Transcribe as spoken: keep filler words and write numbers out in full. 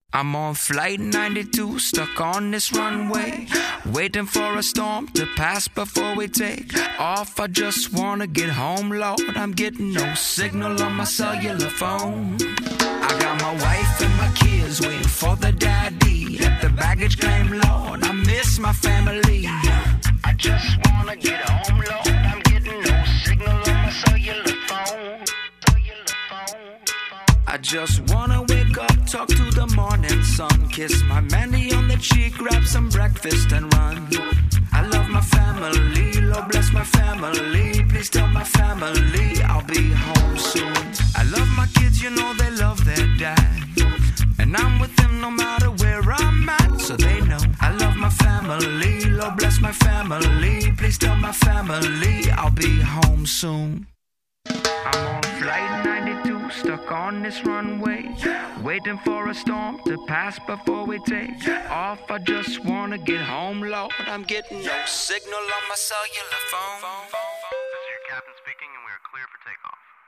I'm on flight ninety-two, stuck on this runway, waiting for a storm to pass before we take off. I just wanna get home, Lord. I'm getting no signal on my cellular phone. I got my wife and my kids waiting for the daddy at the baggage claim, Lord. I miss my family. I just wanna get home, Lord. I'm getting no signal on my cellular phone. Cellular phone. I just wanna wake up, talk to the morning sun, kiss my Mandy on the cheek, grab some breakfast and run. I love my family, Lord bless my family. Please tell my family I'll be home soon. I love my kids, you know they love their dad, and I'm with them no matter where I'm at, so they know I love my family, Lord bless my family. Please tell my family I'll be home soon. I'm on flight ninety-two, stuck on this runway, waiting for a storm to pass before we take off. I just wanna get home, Lord. I'm getting no signal on my cellular phone. This is your captain speaking, and we are clear for takeoff.